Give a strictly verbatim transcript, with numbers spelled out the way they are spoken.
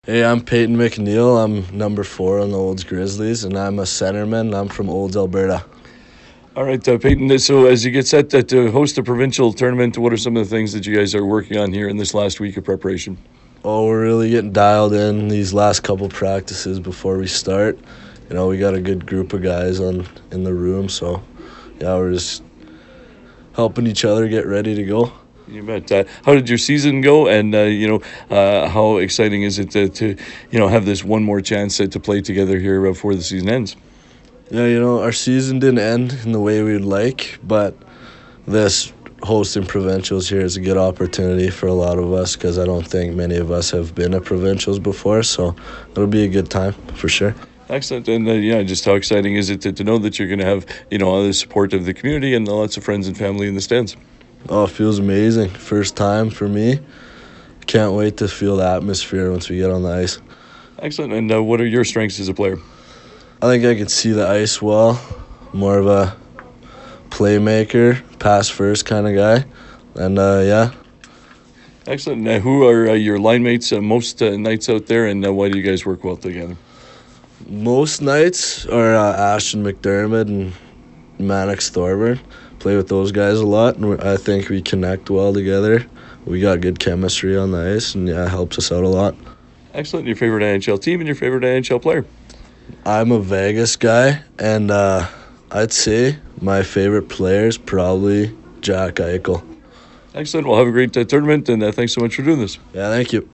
Hey, I'm Peyton McNeil. I'm number four on the Olds Grizzlies, and I'm a centerman. I'm from Olds, Alberta. All right, uh, Peyton, so as you get set to, to host a provincial tournament, what are some of the things that you guys are working on here in this last week of preparation? Oh, we're really getting dialed in these last couple practices before we start. You know, we got a good group of guys on in the room, so yeah, we're just helping each other get ready to go. You bet. Uh, how did your season go? And uh, you know, uh, how exciting is it to, to you know have this one more chance to, to play together here before the season ends? Yeah, you know, our season didn't end in the way we'd like, but this hosting provincials here is a good opportunity for a lot of us because I don't think many of us have been at provincials before, so it'll be a good time for sure. Excellent. And uh, yeah, just how exciting is it to, to know that you're going to have, you know, all the support of the community and lots of friends and family in the stands? Oh, it feels amazing. First time for me. Can't wait to feel the atmosphere once we get on the ice. Excellent. And uh, what are your strengths as a player? I think I can see the ice well. More of a playmaker, pass first kind of guy. And uh, yeah. Excellent. Uh, who are uh, your line mates uh, most uh, nights out there, and uh, why do you guys work well together? Most nights are uh, Ashton McDermott and Mannix Thorburn. Play with those guys a lot, and I think we connect well together. We got good chemistry on the ice, and yeah, it helps us out a lot. Excellent. Your favorite N H L team and your favorite N H L player? I'm a Vegas guy, and uh, I'd say my favorite player is probably Jack Eichel. Excellent. Well, have a great uh, tournament, and uh, thanks so much for doing this. Yeah, thank you.